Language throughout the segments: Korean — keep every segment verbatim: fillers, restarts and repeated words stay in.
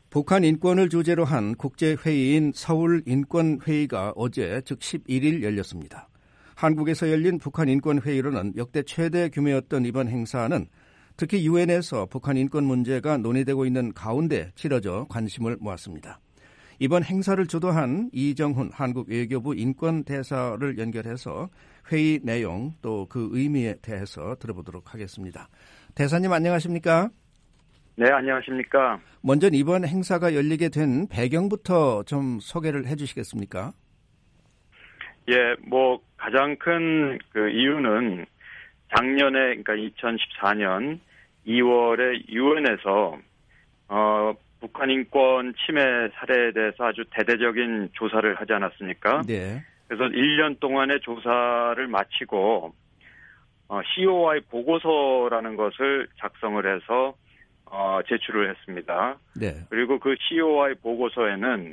북한 인권을 주제로 한 국제회의인 서울인권회의가 어제 즉 십일 일 열렸습니다. 한국에서 열린 북한 인권회의로는 역대 최대 규모였던 이번 행사는 특히 유엔에서 북한 인권 문제가 논의되고 있는 가운데 치러져 관심을 모았습니다. 이번 행사를 주도한 이정훈 한국 외교부 인권대사를 연결해서 회의 내용 또 그 의미에 대해서 들어보도록 하겠습니다. 대사님 안녕하십니까? 네, 안녕하십니까? 먼저 이번 행사가 열리게 된 배경부터 좀 소개를 해 주시겠습니까? 예, 뭐 가장 큰 그 이유는 작년에 그러니까 이천십사 년 이월에 유엔에서 어 북한 인권 침해 사례에 대해서 아주 대대적인 조사를 하지 않았습니까? 네. 그래서 일 년 동안의 조사를 마치고 어, 씨오아이 보고서라는 것을 작성을 해서 어, 제출을 했습니다. 네. 그리고 그 씨오아이 보고서에는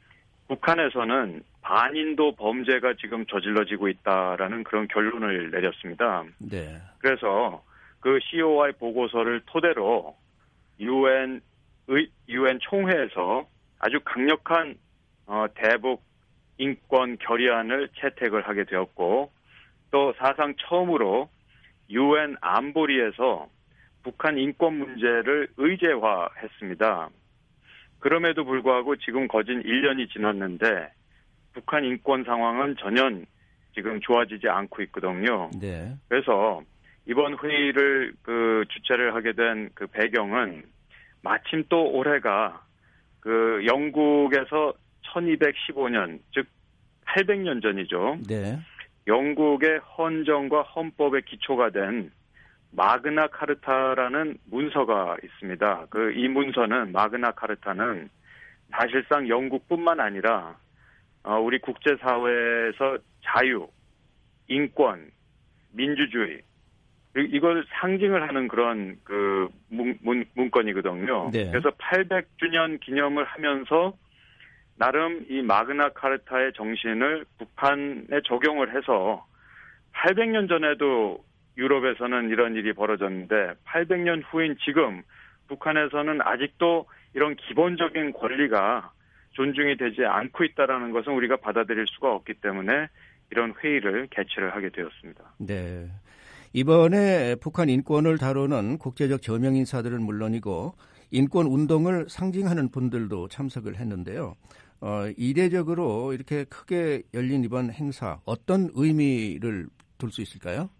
북한에서는 반인도 범죄가 지금 저질러지고 있다라는 그런 결론을 내렸습니다. 네. 그래서 그 씨오아이 보고서를 토대로 유엔 유엔 총회에서 아주 강력한 어, 대북 인권 결의안을 채택을 하게 되었고 또 사상 처음으로 유엔 안보리에서 북한 인권 문제를 의제화했습니다. 그럼에도 불구하고 지금 거진 일 년이 지났는데 북한 인권 상황은 전혀 지금 좋아지지 않고 있거든요. 네. 그래서 이번 회의를 그 주최를 하게 된 그 배경은 마침 또 올해가 그 영국에서 천이백십오 년, 즉 팔백 년 전이죠. 네. 영국의 헌정과 헌법의 기초가 된 마그나 카르타라는 문서가 있습니다. 그 이 문서는 마그나 카르타는 사실상 영국뿐만 아니라 어, 우리 국제사회에서 자유, 인권, 민주주의 이걸 상징을 하는 그런 그 문, 문, 문건이거든요. 네. 그래서 팔백 주년 기념을 하면서 나름 이 마그나 카르타의 정신을 북한에 적용을 해서 팔백 년 전에도 유럽에서는 이런 일이 벌어졌는데 팔백 년 후인 지금 북한에서는 아직도 이런 기본적인 권리가 존중이 되지 않고 있다는 것은 우리가 받아들일 수가 없기 때문에 이런 회의를 개최를 하게 되었습니다. 네. 이번에 북한 인권을 다루는 국제적 저명 인사들은 물론이고 인권 운동을 상징하는 분들도 참석을 했는데요. 어, 이례적으로 이렇게 크게 열린 이번 행사 어떤 의미를 둘 수 있을까요?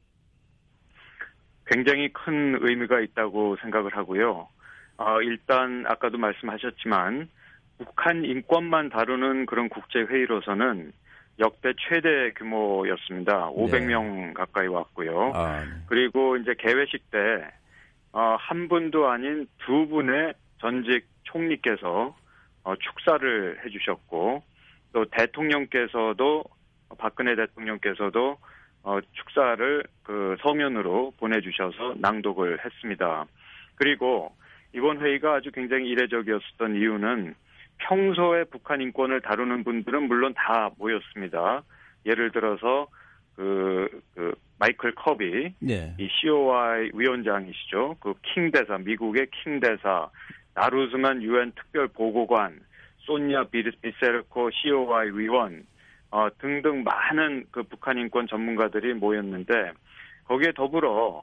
굉장히 큰 의미가 있다고 생각을 하고요. 어, 일단 아까도 말씀하셨지만 북한 인권만 다루는 그런 국제회의로서는 역대 최대 규모였습니다. 오백 명 네. 가까이 왔고요. 아, 네. 그리고 이제 개회식 때 어, 한 분도 아닌 두 분의 전직 총리께서 어, 축사를 해주셨고 또 대통령께서도 박근혜 대통령께서도 어, 축사를 그 서면으로 보내주셔서 낭독을 했습니다. 그리고 이번 회의가 아주 굉장히 이례적이었던 이유는 평소에 북한 인권을 다루는 분들은 물론 다 모였습니다. 예를 들어서 그, 그 마이클 커비, 네. 이 씨오아이 위원장이시죠. 그 킹 대사, 미국의 킹 대사, 나루즈만 유엔 특별 보고관, 소니아 비세르코 씨오아이 위원 어, 등등 많은 그 북한 인권 전문가들이 모였는데 거기에 더불어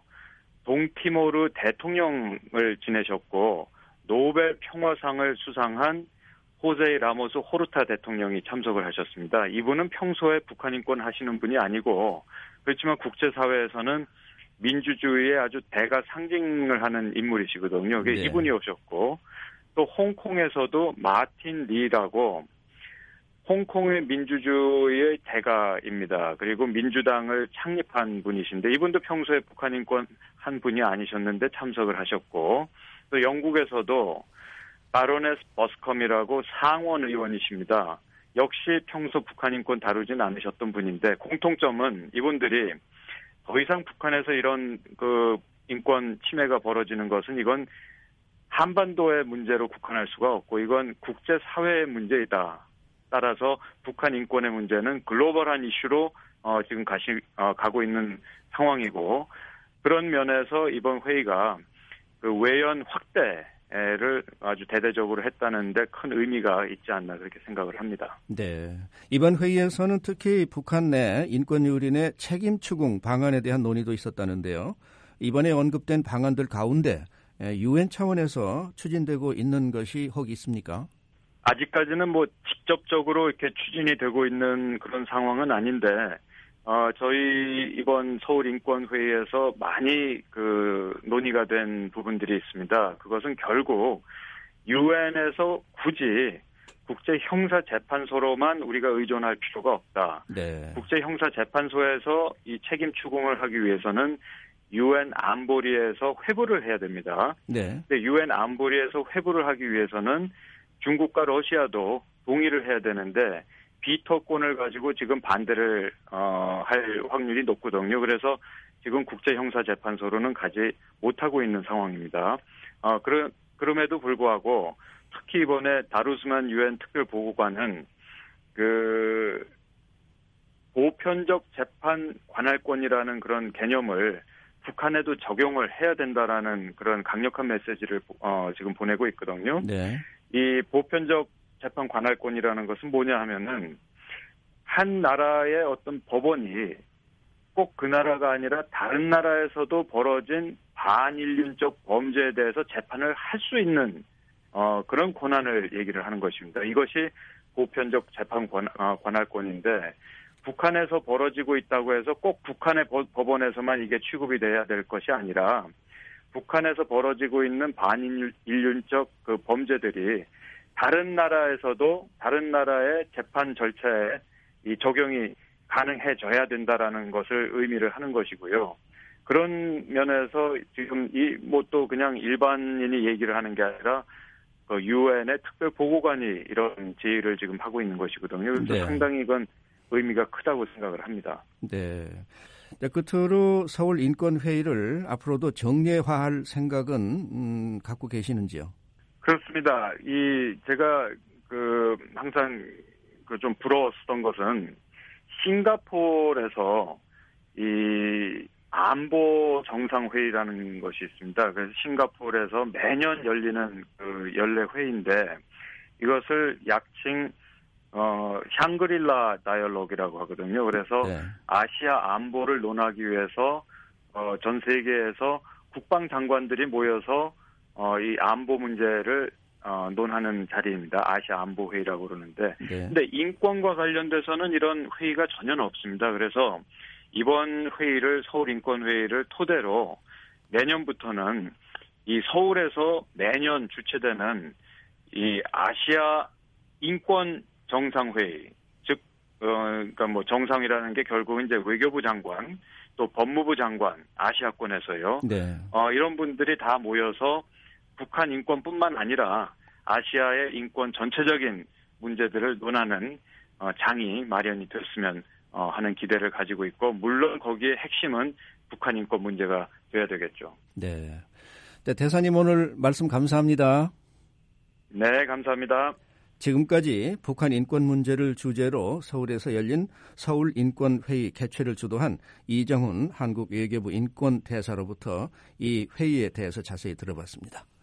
동티모르 대통령을 지내셨고 노벨 평화상을 수상한 호세 라모스 호르타 대통령이 참석을 하셨습니다. 이분은 평소에 북한 인권 하시는 분이 아니고 그렇지만 국제사회에서는 민주주의의 아주 대가 상징을 하는 인물이시거든요. 네. 이분이 오셨고 또 홍콩에서도 마틴 리라고 홍콩의 민주주의의 대가입니다. 그리고 민주당을 창립한 분이신데 이분도 평소에 북한 인권 한 분이 아니셨는데 참석을 하셨고 또 영국에서도 바로네스 버스컴이라고 상원 의원이십니다. 역시 평소 북한 인권 다루진 않으셨던 분인데 공통점은 이분들이 더 이상 북한에서 이런 그 인권 침해가 벌어지는 것은 이건 한반도의 문제로 국한할 수가 없고 이건 국제사회의 문제이다. 따라서 북한 인권의 문제는 글로벌한 이슈로 어, 지금 가시, 어, 가고 있는 상황이고 그런 면에서 이번 회의가 그 외연 확대 를 아주 대대적으로 했다는데 큰 의미가 있지 않나 그렇게 생각을 합니다. 네. 이번 회의에서는 특히 북한 내 인권 유린의 책임 추궁 방안에 대한 논의도 있었다는데요. 이번에 언급된 방안들 가운데 유엔 차원에서 추진되고 있는 것이 혹 있습니까? 아직까지는 뭐 직접적으로 이렇게 추진이 되고 있는 그런 상황은 아닌데, 어, 저희 이번 서울인권회의에서 많이 그 논의가 된 부분들이 있습니다. 그것은 결국 유엔에서 굳이 국제형사재판소로만 우리가 의존할 필요가 없다. 네. 국제형사재판소에서 이 책임 추궁을 하기 위해서는 유엔 안보리에서 회부를 해야 됩니다. 네. 근데 유엔 안보리에서 회부를 하기 위해서는 중국과 러시아도 동의를 해야 되는데 비토권을 가지고 지금 반대를 어, 할 확률이 높거든요. 그래서 지금 국제형사재판소로는 가지 못하고 있는 상황입니다. 어, 그러, 그럼에도 불구하고 특히 이번에 다루스만 유엔 특별보고관은 그 보편적 재판 관할권이라는 그런 개념을 북한에도 적용을 해야 된다라는 그런 강력한 메시지를 어, 지금 보내고 있거든요. 네. 이 보편적 재판 관할권이라는 것은 뭐냐 하면은 한 나라의 어떤 법원이 꼭 그 나라가 아니라 다른 나라에서도 벌어진 반인륜적 범죄에 대해서 재판을 할 수 있는 어, 그런 권한을 얘기를 하는 것입니다. 이것이 보편적 재판 권, 어, 관할권인데 북한에서 벌어지고 있다고 해서 꼭 북한의 법원에서만 이게 취급이 돼야 될 것이 아니라 북한에서 벌어지고 있는 반인륜적 그 범죄들이 다른 나라에서도 다른 나라의 재판 절차에 이 적용이 가능해져야 된다라는 것을 의미를 하는 것이고요. 그런 면에서 지금 이 뭐 또 그냥 일반인이 얘기를 하는 게 아니라 그 유엔의 특별 보고관이 이런 제의를 지금 하고 있는 것이거든요. 그래서 네. 상당히 이건 의미가 크다고 생각을 합니다. 네. 네, 끝으로 서울 인권회의를 앞으로도 정례화할 생각은 음, 갖고 계시는지요? 그렇습니다. 이 제가 그 항상 그 좀 부러웠던 것은 싱가포르에서 이 안보 정상회의라는 것이 있습니다. 그래서 싱가포르에서 매년 열리는 그 연례 회의인데 이것을 약칭 어 샹그릴라 다이얼로그라고 하거든요. 그래서 네. 아시아 안보를 논하기 위해서 어, 전 세계에서 국방장관들이 모여서 어, 이 안보 문제를 어, 논하는 자리입니다. 아시아 안보회의라고 그러는데. 네. 근데 인권과 관련돼서는 이런 회의가 전혀 없습니다. 그래서 이번 회의를 서울인권회의를 토대로 내년부터는 이 서울에서 매년 주최되는 이 아시아 인권 정상회의, 즉, 어, 그러니까 뭐 정상이라는 게 결국은 이제 외교부 장관, 또 법무부 장관, 아시아권에서요. 네. 어, 이런 분들이 다 모여서 북한 인권뿐만 아니라 아시아의 인권 전체적인 문제들을 논하는 어, 장이 마련이 됐으면 어, 하는 기대를 가지고 있고, 물론 거기에 핵심은 북한 인권 문제가 돼야 되겠죠. 네. 네, 대사님 오늘 말씀 감사합니다. 네, 감사합니다. 지금까지 북한 인권 문제를 주제로 서울에서 열린 서울인권회의 개최를 주도한 이정훈 한국외교부 인권대사로부터 이 회의에 대해서 자세히 들어봤습니다.